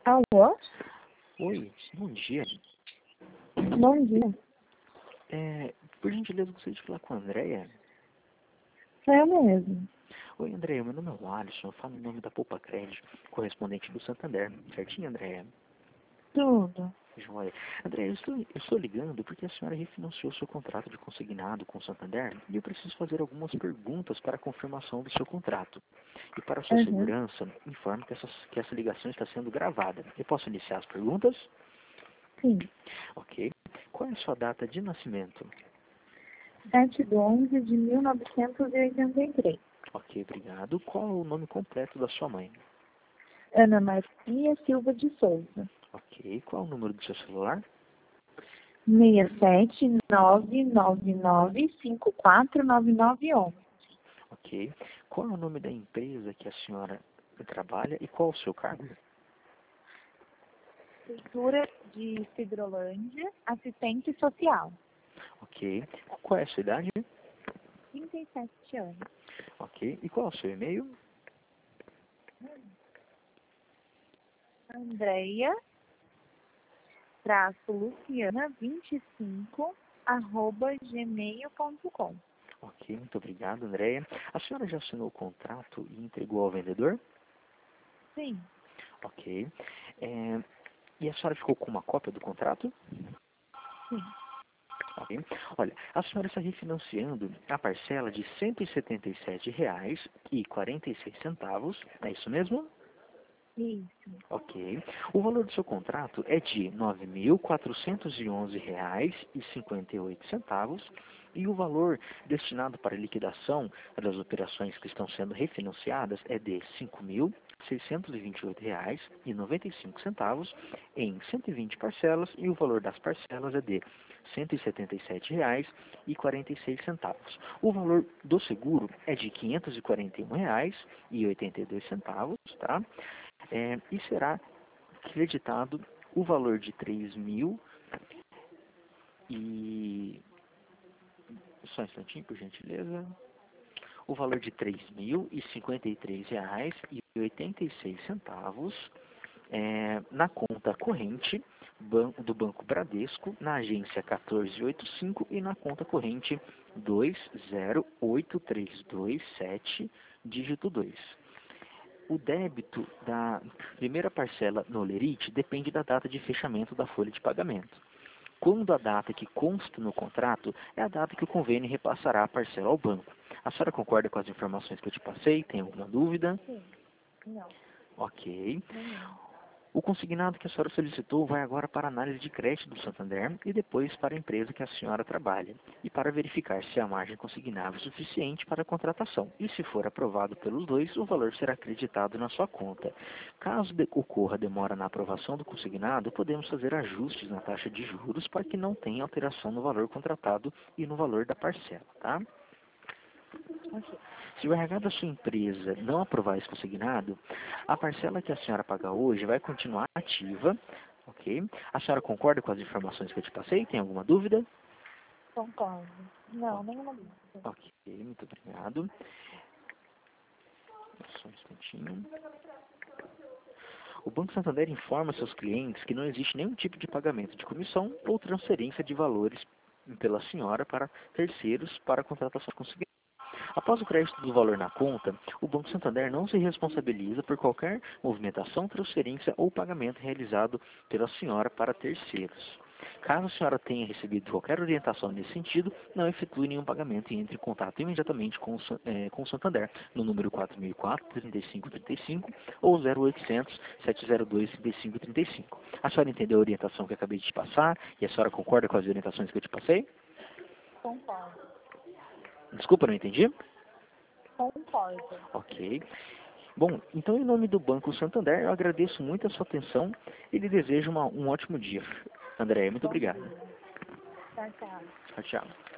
Alô? Oi, bom dia. Bom dia. Por gentileza, gostaria de falar com a Andréia. Sou eu mesmo. Oi, Andréia, meu nome é o Alisson, eu falo em nome da Poupa Crédito, correspondente do Santander. Certinho, Andréia? Tudo. Joia. Andréia, eu estou ligando porque a senhora refinanciou seu contrato de consignado com o Santander e eu preciso fazer algumas perguntas para a confirmação do seu contrato. E para sua Uhum. segurança, informo que essa ligação está sendo gravada. Eu posso iniciar as perguntas? Sim. Ok. Qual é a sua data de nascimento? 7/11 de 1983. Ok, obrigado. Qual é o nome completo da sua mãe? Ana Maria Silva de Souza. Ok. Qual é o número do seu celular? 67999549911. Ok. Qual é o nome da empresa que a senhora trabalha e qual o seu cargo? Prefeitura de Cidrolândia, assistente social. Ok. Qual é a sua idade? 37 anos. Ok. E qual é o seu e-mail? Andréia, Luciana 25 @gmail.com. Ok, muito obrigado, Andréia. A senhora já assinou o contrato e entregou ao vendedor? Sim. Ok. E a senhora ficou com uma cópia do contrato? Sim. Ok. Olha, a senhora está refinanciando a parcela de R$ 177,46. É isso mesmo? Isso. Ok. O valor do seu contrato é de R$ 9.411,58 e o valor destinado para liquidação das operações que estão sendo refinanciadas é de R$ 5.628,95 em 120 parcelas e o valor das parcelas é de R$ 177,46. O valor do seguro é de R$ 541,82, tá? E será creditado o valor de 3.000 e... Só um instantinho, por gentileza. O valor de R$ 3.053,86 na conta corrente do Banco Bradesco, na agência 1485 e na conta corrente 208327, dígito 2. O débito da primeira parcela no Lerite depende da data de fechamento da folha de pagamento. Quando a data que consta no contrato é a data que o convênio repassará a parcela ao banco. A senhora concorda com as informações que eu te passei? Tem alguma dúvida? Sim. Não. Ok. Nenhum. O consignado que a senhora solicitou vai agora para a análise de crédito do Santander e depois para a empresa que a senhora trabalha, e para verificar se a margem consignável é suficiente para a contratação. E se for aprovado pelos dois, o valor será acreditado na sua conta. Caso ocorra demora na aprovação do consignado, podemos fazer ajustes na taxa de juros para que não tenha alteração no valor contratado e no valor da parcela, tá? Ok. Se o RH da sua empresa não aprovar esse consignado, a parcela que a senhora paga hoje vai continuar ativa, ok? A senhora concorda com as informações que eu te passei? Tem alguma dúvida? Concordo. Não, nenhuma dúvida. Ok, muito obrigado. Só um instantinho. O Banco Santander informa seus clientes que não existe nenhum tipo de pagamento de comissão ou transferência de valores pela senhora para terceiros para a contratação consignada. Após o crédito do valor na conta, o Banco Santander não se responsabiliza por qualquer movimentação, transferência ou pagamento realizado pela senhora para terceiros. Caso a senhora tenha recebido qualquer orientação nesse sentido, não efetue nenhum pagamento e entre em contato imediatamente com o Santander no número 4004-3535 ou 0800 702 3535. A senhora entendeu a orientação que eu acabei de te passar e a senhora concorda com as orientações que eu te passei? Concordo. Desculpa, não entendi? Concordo. Ok. Bom, então em nome do Banco Santander, eu agradeço muito a sua atenção e lhe desejo um ótimo dia. André, muito Bom obrigado. dia. Tchau, tchau. Tchau, tchau.